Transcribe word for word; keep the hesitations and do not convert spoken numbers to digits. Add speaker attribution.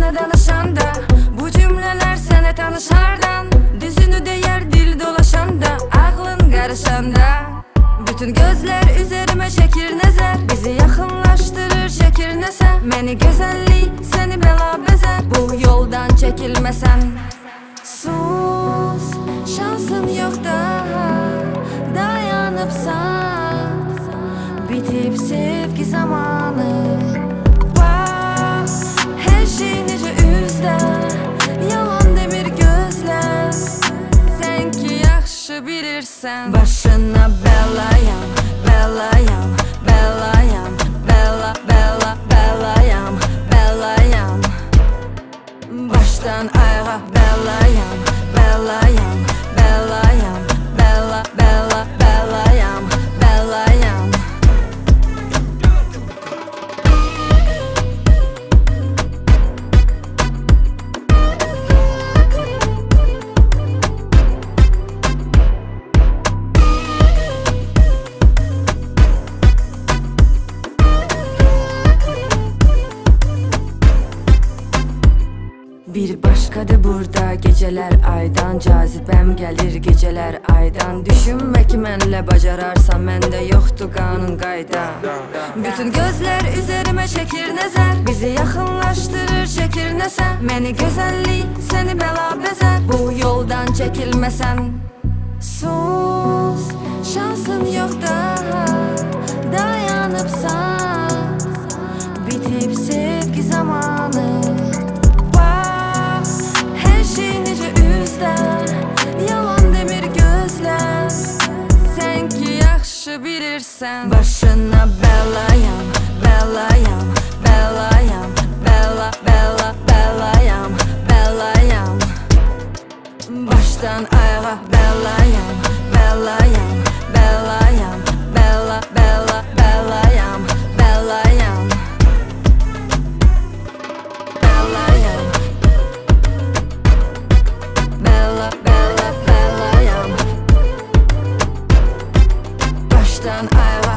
Speaker 1: sana danışanda, bu cümleler sana tanışardan. Düzünü değer dil dolaşanda, aklın karışanda. Bütün gözler üzerime çekir nezer, bizi yakınlaştırır çekir neser. Beni güzellik seni bela bezer, bu yoldan çekilmesen. Sus, şansın yok daha, dayanıp sat, bitip sevgi zamanı. Bak, her şey nece üzde, yalan demir gözler. Sen ki yaxşı bilirsen, başına belayam, belayam, belayam, bela, bela, belayam, belayam. Baştan ayağa belayam, belayam, belayam, bela, bela, belayam, belayam. Bir başkadır burada geceler aydan, cazibem gelir geceler aydan. Düşünme ki menle bacararsan, mende yoktu kanun qayda. Bütün gözler üzerime çekir nezer, bizi yakınlaştırır çekir neser. Beni güzellik seni bela bezer, bu yoldan çekilmesen. Sus, şansın yok daha, dayanıp sat, bitip sevgi zamanı. Yalan demir gözler, sen ki yaxşı bilirsen. Başına belayam, belayam, belayam, bela, bela, belayam, belayam. Baştan ayağa belayam, belayam, belayam, bela, bela, belayam, belayam. Belayam, bela, bela, belayam. Baştan ayağa